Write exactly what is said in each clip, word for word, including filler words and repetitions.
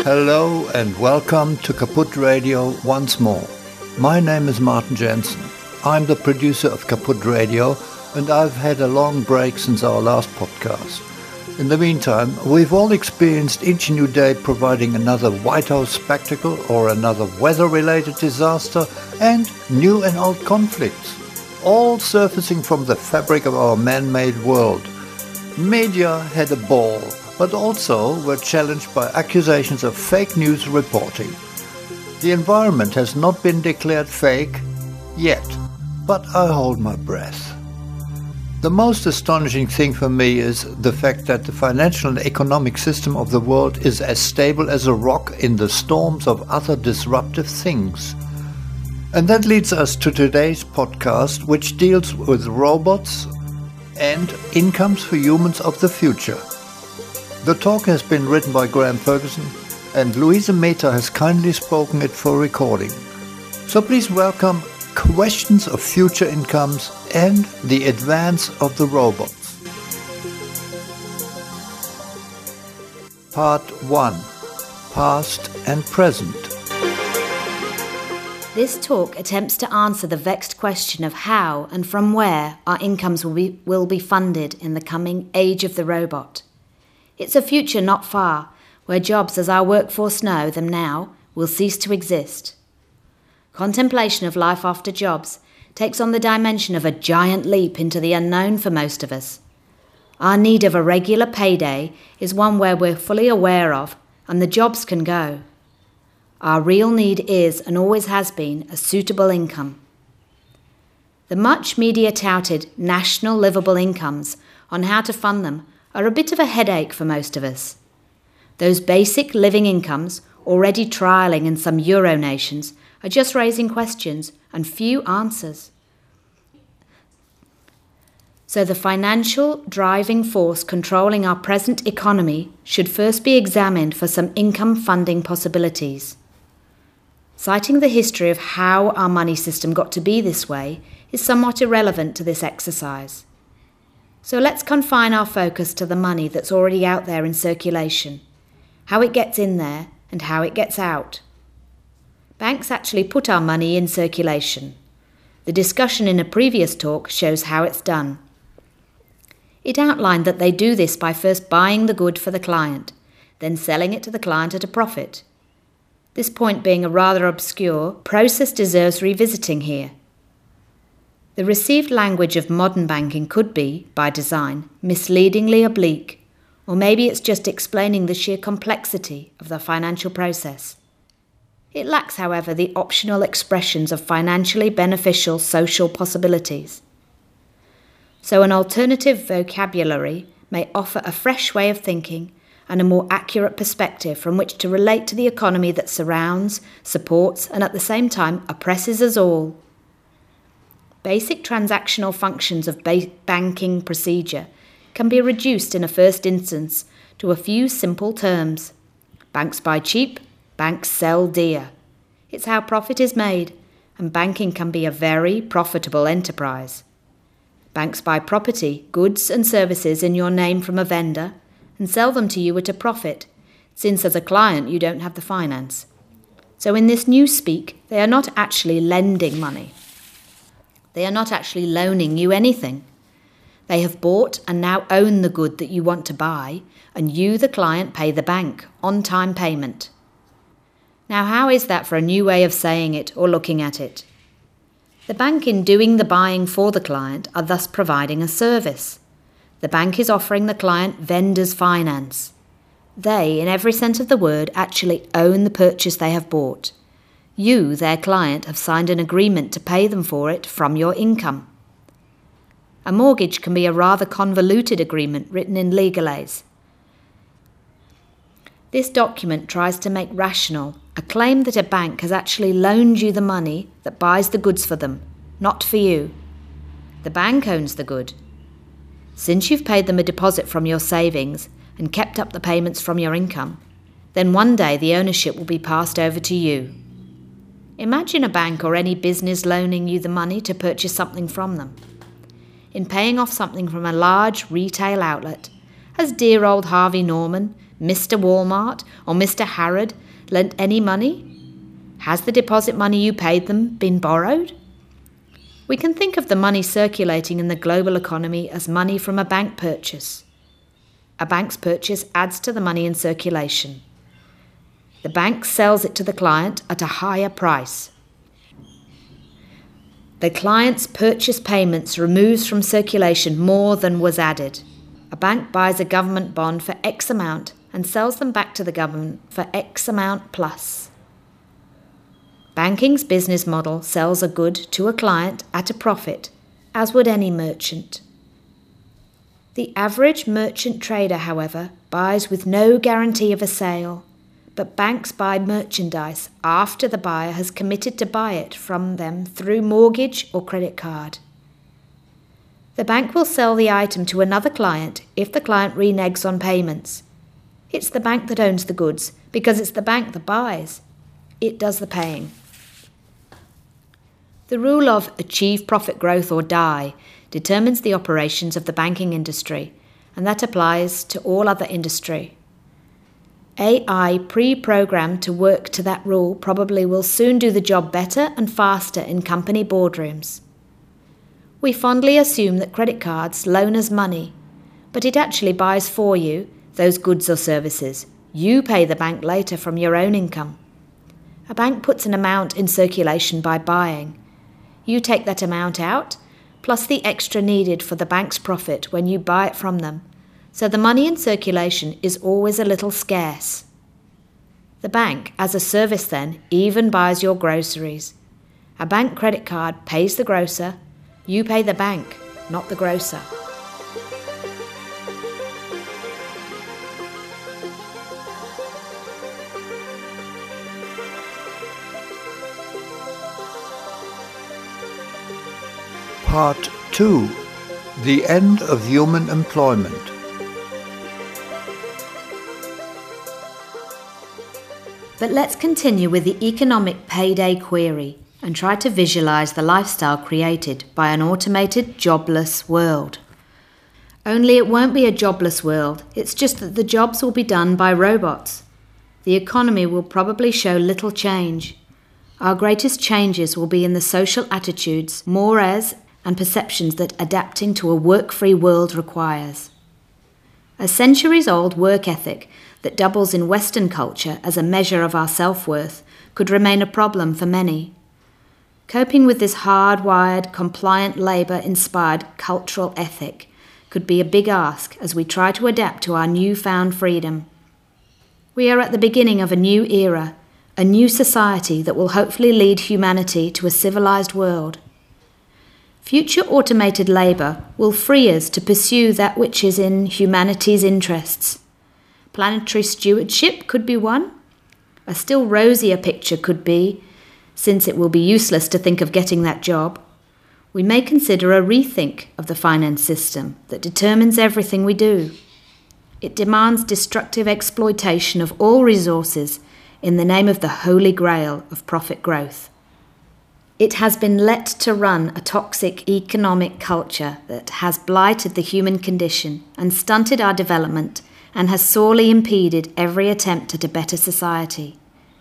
Hello and welcome to Kaput Radio once more. My name is Martin Jensen. I'm the producer of Kaput Radio and I've had a long break since our last podcast. In the meantime, we've all experienced each new day providing another White House spectacle or another weather-related disaster and new and old conflicts, all surfacing from the fabric of our man-made world. Media had a ball, but also were challenged by accusations of fake news reporting. The environment has not been declared fake yet, but I hold my breath. The most astonishing thing for me is the fact that the financial and economic system of the world is as stable as a rock in the storms of other disruptive things. And that leads us to today's podcast, which deals with robots and incomes for humans of the future. The talk has been written by Graham Ferguson, and Louisa Mehta has kindly spoken it for recording. So please welcome Questions of Future Incomes and the Advance of the Robots. Part one. Past and Present. This talk attempts to answer the vexed question of how and from where our incomes will be, will be funded in the coming age of the robot. It's a future not far, where jobs as our workforce know them now will cease to exist. Contemplation of life after jobs takes on the dimension of a giant leap into the unknown for most of us. Our need of a regular payday is one where we're fully aware of, and the jobs can go. Our real need is, and always has been, a suitable income. The much media-touted national livable incomes on how to fund them are a bit of a headache for most of us. Those basic living incomes, already trialling in some Euro nations, are just raising questions and few answers. So the financial driving force controlling our present economy should first be examined for some income funding possibilities. Citing the history of how our money system got to be this way is somewhat irrelevant to this exercise. So let's confine our focus to the money that's already out there in circulation, how it gets in there and how it gets out. Banks actually put our money in circulation. The discussion in a previous talk shows how it's done. It outlined that they do this by first buying the good for the client, then selling it to the client at a profit. This point being a rather obscure, process deserves revisiting here. The received language of modern banking could be, by design, misleadingly oblique, or maybe it's just explaining the sheer complexity of the financial process. It lacks, however, the optional expressions of financially beneficial social possibilities. So an alternative vocabulary may offer a fresh way of thinking and a more accurate perspective from which to relate to the economy that surrounds, supports, and at the same time oppresses us all. Basic transactional functions of ba- banking procedure can be reduced in a first instance to a few simple terms. Banks buy cheap, banks sell dear. It's how profit is made, and banking can be a very profitable enterprise. Banks buy property, goods and services in your name from a vendor and sell them to you at a profit, since as a client you don't have the finance. So in this new speak, they are not actually lending money. They are not actually loaning you anything. They have bought and now own the good that you want to buy, and you, the client, pay the bank, on-time payment. Now, how is that for a new way of saying it or looking at it? The bank, in doing the buying for the client, are thus providing a service. The bank is offering the client vendor's finance. They, in every sense of the word, actually own the purchase they have bought. You, their client, have signed an agreement to pay them for it from your income. A mortgage can be a rather convoluted agreement written in legalese. This document tries to make rational a claim that a bank has actually loaned you the money that buys the goods for them, not for you. The bank owns the good. Since you've paid them a deposit from your savings and kept up the payments from your income, then one day the ownership will be passed over to you. Imagine a bank or any business loaning you the money to purchase something from them. In paying off something from a large retail outlet, has dear old Harvey Norman, Mister Walmart or Mister Harrod lent any money? Has the deposit money you paid them been borrowed? We can think of the money circulating in the global economy as money from a bank purchase. A bank's purchase adds to the money in circulation. The bank sells it to the client at a higher price. The client's purchase payments removes from circulation more than was added. A bank buys a government bond for X amount and sells them back to the government for X amount plus. Banking's business model sells a good to a client at a profit, as would any merchant. The average merchant trader, however, buys with no guarantee of a sale, but banks buy merchandise after the buyer has committed to buy it from them through mortgage or credit card. The bank will sell the item to another client if the client reneges on payments. It's the bank that owns the goods because it's the bank that buys. It does the paying. The rule of achieve profit growth or die determines the operations of the banking industry, and that applies to all other industry. A I pre-programmed to work to that rule probably will soon do the job better and faster in company boardrooms. We fondly assume that credit cards loan us money, but it actually buys for you those goods or services. You pay the bank later from your own income. A bank puts an amount in circulation by buying. You take that amount out, plus the extra needed for the bank's profit when you buy it from them. So the money in circulation is always a little scarce. The bank, as a service then, even buys your groceries. A bank credit card pays the grocer. You pay the bank, not the grocer. Part two. The End of Human Employment. But let's continue with the economic payday query and try to visualize the lifestyle created by an automated, jobless world. Only it won't be a jobless world, it's just that the jobs will be done by robots. The economy will probably show little change. Our greatest changes will be in the social attitudes, mores, and perceptions that adapting to a work-free world requires. A centuries-old work ethic that doubles in Western culture as a measure of our self-worth could remain a problem for many. Coping with this hard-wired, compliant labour-inspired cultural ethic could be a big ask as we try to adapt to our newfound freedom. We are at the beginning of a new era, a new society that will hopefully lead humanity to a civilised world. Future automated labour will free us to pursue that which is in humanity's interests. Planetary stewardship could be one. A still rosier picture could be, since it will be useless to think of getting that job, we may consider a rethink of the finance system that determines everything we do. It demands destructive exploitation of all resources in the name of the holy grail of profit growth. It has been let to run a toxic economic culture that has blighted the human condition and stunted our development and has sorely impeded every attempt at a better society.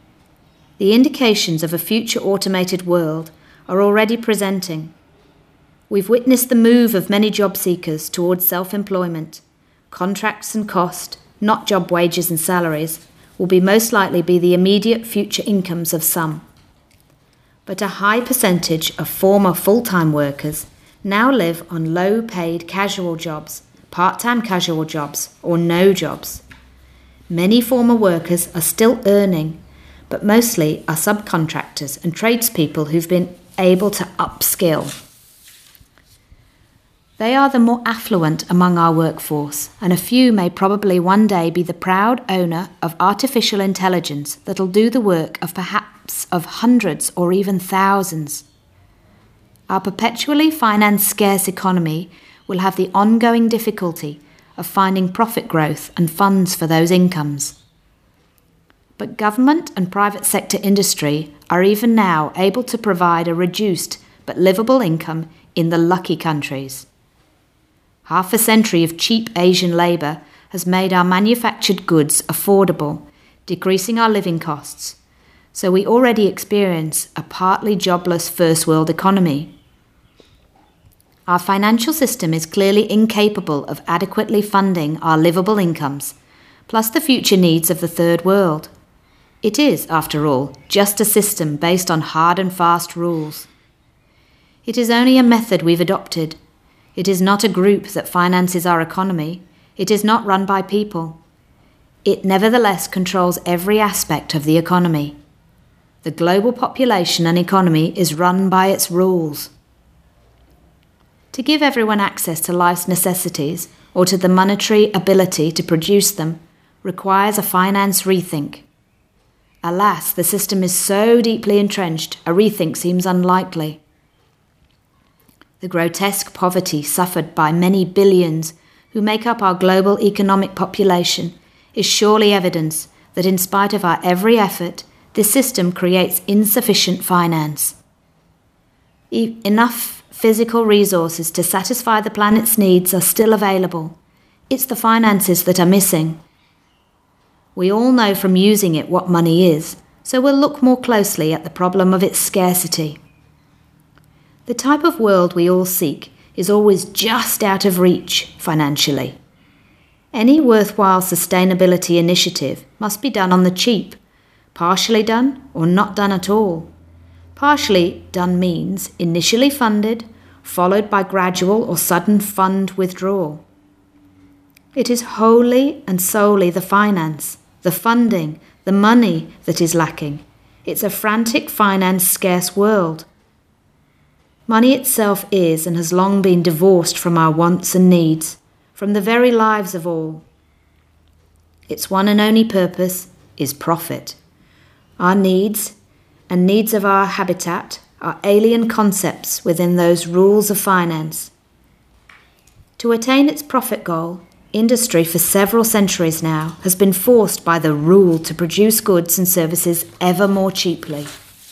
The indications of a future automated world are already presenting. We've witnessed the move of many job seekers towards self-employment. Contracts and cost, not job wages and salaries, will be most likely be the immediate future incomes of some. But a high percentage of former full-time workers now live on low-paid casual jobs, part-time casual jobs, or no jobs. Many former workers are still earning, but mostly are subcontractors and tradespeople who've been able to upskill. They are the more affluent among our workforce, and a few may probably one day be the proud owner of artificial intelligence that'll do the work of perhaps of hundreds or even thousands. Our perpetually finance-scarce economy will have the ongoing difficulty of finding profit growth and funds for those incomes. But government and private sector industry are even now able to provide a reduced but livable income in the lucky countries. Half a century of cheap Asian labour has made our manufactured goods affordable, decreasing our living costs. So we already experience a partly jobless first world economy. Our financial system is clearly incapable of adequately funding our livable incomes, plus the future needs of the third world. It is, after all, just a system based on hard and fast rules. It is only a method we've adopted. It is not a group that finances our economy. It is not run by people. It nevertheless controls every aspect of the economy. The global population and economy is run by its rules. To give everyone access to life's necessities or to the monetary ability to produce them requires a finance rethink. Alas, the system is so deeply entrenched, a rethink seems unlikely. The grotesque poverty suffered by many billions who make up our global economic population is surely evidence that in spite of our every effort, this system creates insufficient finance. E- enough physical resources to satisfy the planet's needs are still available. It's the finances that are missing. We all know from using it what money is, so we'll look more closely at the problem of its scarcity. The type of world we all seek is always just out of reach financially. Any worthwhile sustainability initiative must be done on the cheap, partially done or not done at all. Partially done means initially funded, followed by gradual or sudden fund withdrawal. It is wholly and solely the finance, the funding, the money that is lacking. It's a frantic finance scarce world. Money itself is and has long been divorced from our wants and needs, from the very lives of all. Its one and only purpose is profit. Our needs and needs of our habitat are alien concepts within those rules of finance. To attain its profit goal, industry for several centuries now has been forced by the rule to produce goods and services ever more cheaply.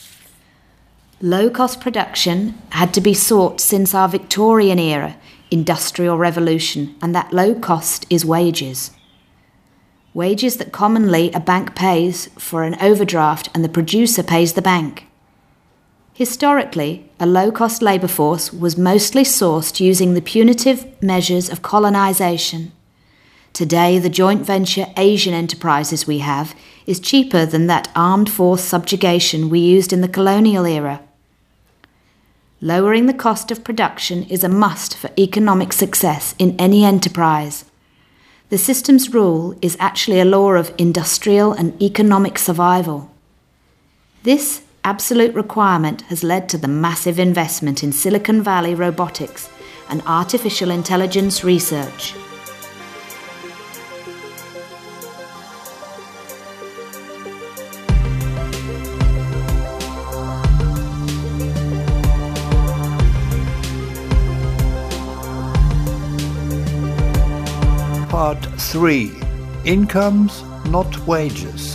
Low-cost production had to be sought since our Victorian era industrial revolution, and that low cost is wages. Wages that commonly a bank pays for an overdraft and the producer pays the bank. Historically, a low-cost labour force was mostly sourced using the punitive measures of colonisation. Today, the joint venture Asian enterprises we have is cheaper than that armed force subjugation we used in the colonial era. Lowering the cost of production is a must for economic success in any enterprise. The system's rule is actually a law of industrial and economic survival. This absolute requirement has led to the massive investment in Silicon Valley robotics and artificial intelligence research. Part three. Incomes, not wages.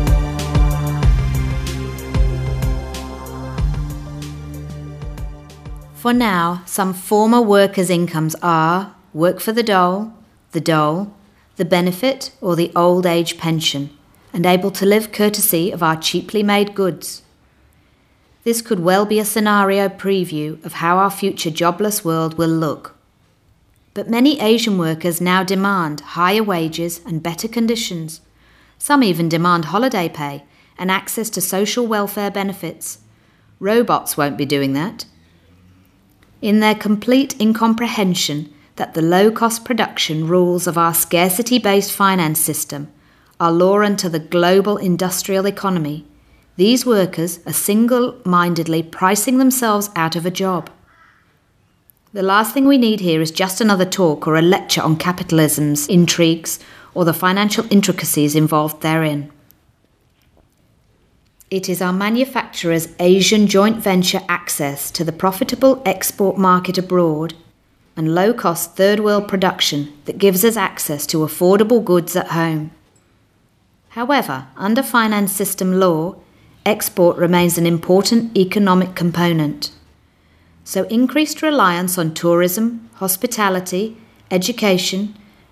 For now, some former workers' incomes are work for the dole, the dole, the benefit or the old age pension, and able to live courtesy of our cheaply made goods. This could well be a scenario preview of how our future jobless world will look. But many Asian workers now demand higher wages and better conditions. Some even demand holiday pay and access to social welfare benefits. Robots won't be doing that. In their complete incomprehension that the low-cost production rules of our scarcity-based finance system are law unto the global industrial economy, these workers are single-mindedly pricing themselves out of a job. The last thing we need here is just another talk or a lecture on capitalism's intrigues or the financial intricacies involved therein. It is our manufacturers' Asian joint venture access to the profitable export market abroad and low-cost third-world production that gives us access to affordable goods at home. However, under finance system law, export remains an important economic component. So increased reliance on tourism, hospitality, education,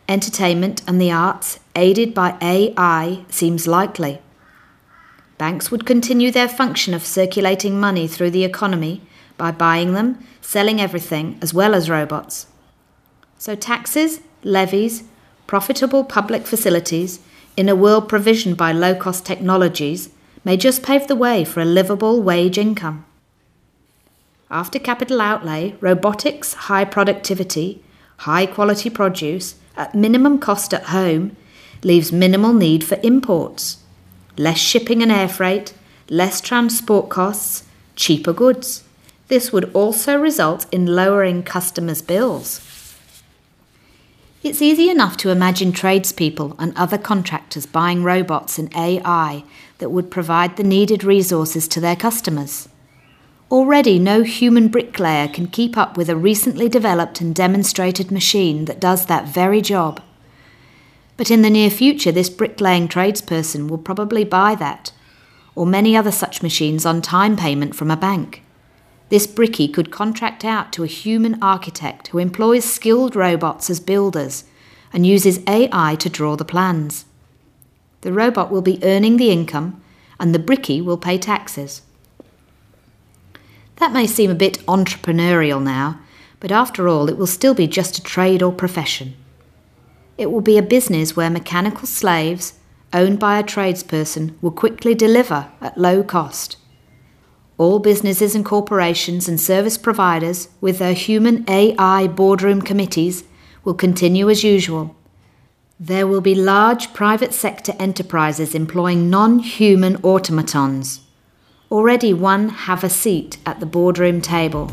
entertainment and the arts, aided by A I, seems likely. Banks would continue their function of circulating money through the economy by buying them, selling everything, as well as robots. So taxes, levies, profitable public facilities, in a world provisioned by low-cost technologies, may just pave the way for a livable wage income. After capital outlay, robotics, high productivity, high-quality produce, at minimum cost at home, leaves minimal need for imports. Less shipping and air freight, less transport costs, cheaper goods. This would also result in lowering customers' bills. It's easy enough to imagine tradespeople and other contractors buying robots and A I that would provide the needed resources to their customers. Already, no human bricklayer can keep up with a recently developed and demonstrated machine that does that very job. But in the near future, this bricklaying tradesperson will probably buy that, or many other such machines on time payment from a bank. This brickie could contract out to a human architect who employs skilled robots as builders and uses A I to draw the plans. The robot will be earning the income, and the brickie will pay taxes. That may seem a bit entrepreneurial now, but after all, it will still be just a trade or profession. It will be a business where mechanical slaves, owned by a tradesperson, will quickly deliver at low cost. All businesses and corporations and service providers, with their human A I boardroom committees, will continue as usual. There will be large private sector enterprises employing non-human automatons. Already one have a seat at the boardroom table.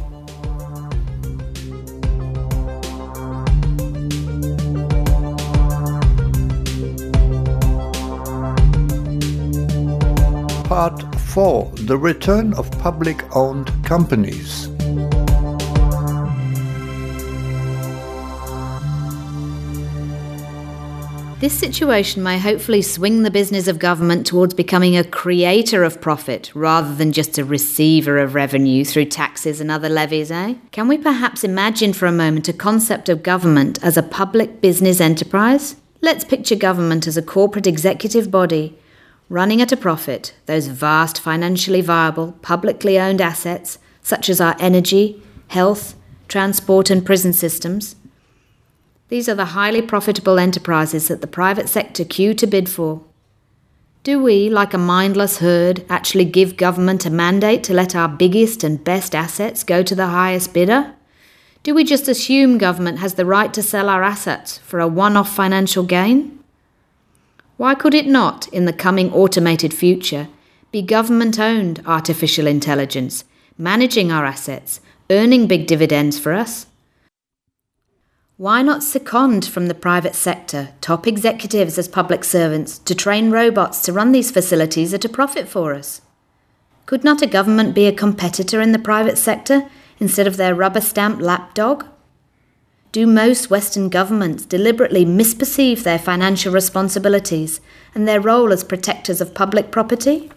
Part four. The return of public-owned companies. This situation may hopefully swing the business of government towards becoming a creator of profit rather than just a receiver of revenue through taxes and other levies, eh? Can we perhaps imagine for a moment a concept of government as a public business enterprise? Let's picture government as a corporate executive body running at a profit those vast financially viable, publicly owned assets such as our energy, health, transport and prison systems. These are the highly profitable enterprises that the private sector queue to bid for. Do we, like a mindless herd, actually give government a mandate to let our biggest and best assets go to the highest bidder? Do we just assume government has the right to sell our assets for a one-off financial gain? Why could it not, in the coming automated future, be government-owned artificial intelligence, managing our assets, earning big dividends for us? Why not second from the private sector top executives as public servants to train robots to run these facilities at a profit for us? Could not a government be a competitor in the private sector instead of their rubber-stamped lapdog? Do most Western governments deliberately misperceive their financial responsibilities and their role as protectors of public property?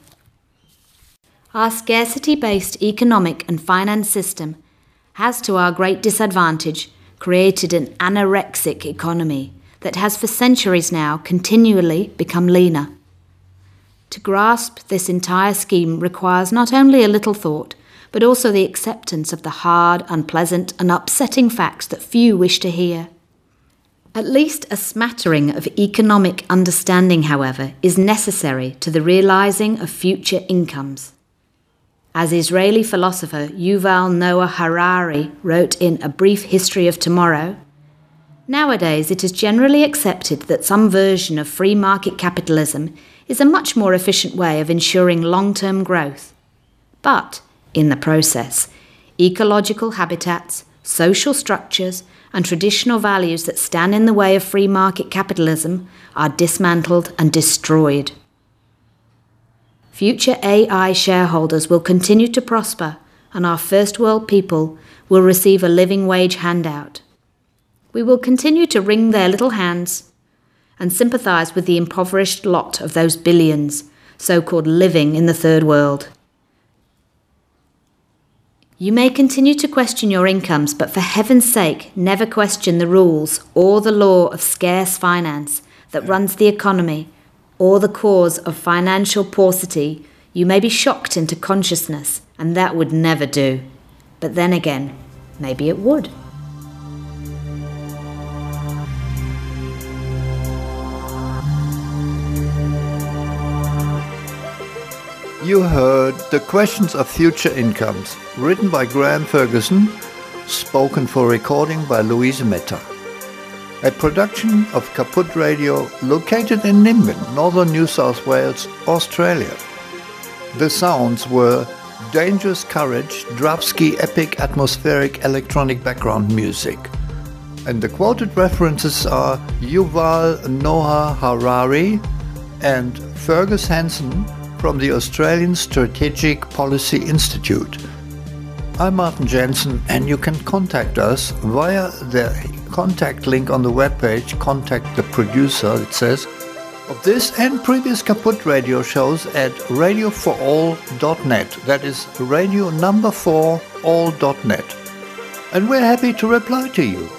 Our scarcity-based economic and finance system has, to our great disadvantage, created an anorexic economy that has for centuries now continually become leaner. To grasp this entire scheme requires not only a little thought, but also the acceptance of the hard, unpleasant, and upsetting facts that few wish to hear. At least a smattering of economic understanding, however, is necessary to the realizing of future incomes. As Israeli philosopher Yuval Noah Harari wrote in A Brief History of Tomorrow, nowadays it is generally accepted that some version of free market capitalism is a much more efficient way of ensuring long-term growth. But, in the process, ecological habitats, social structures, and traditional values that stand in the way of free market capitalism are dismantled and destroyed. Future A I shareholders will continue to prosper, and our first world people will receive a living wage handout. We will continue to wring their little hands and sympathise with the impoverished lot of those billions, so-called living in the third world. You may continue to question your incomes, but for heaven's sake, never question the rules or the law of scarce finance that runs the economy, or the cause of financial paucity. You may be shocked into consciousness, and that would never do. But then again, maybe it would. You heard The Questions of Future Incomes, written by Graham Ferguson, spoken for recording by Louise Meta. A production of Kaput Radio, located in Nimbin, northern New South Wales, Australia. The sounds were Dangerous Courage, Dravsky Epic Atmospheric Electronic Background Music. And the quoted references are Yuval Noah Harari and Fergus Hanson from the Australian Strategic Policy Institute. I'm Martin Jensen, and you can contact us via the contact link on the webpage, Contact the Producer, it says, of this and previous Kaput Radio shows at radio for all dot net. That is radio number four all dot net. And we're happy to reply to you.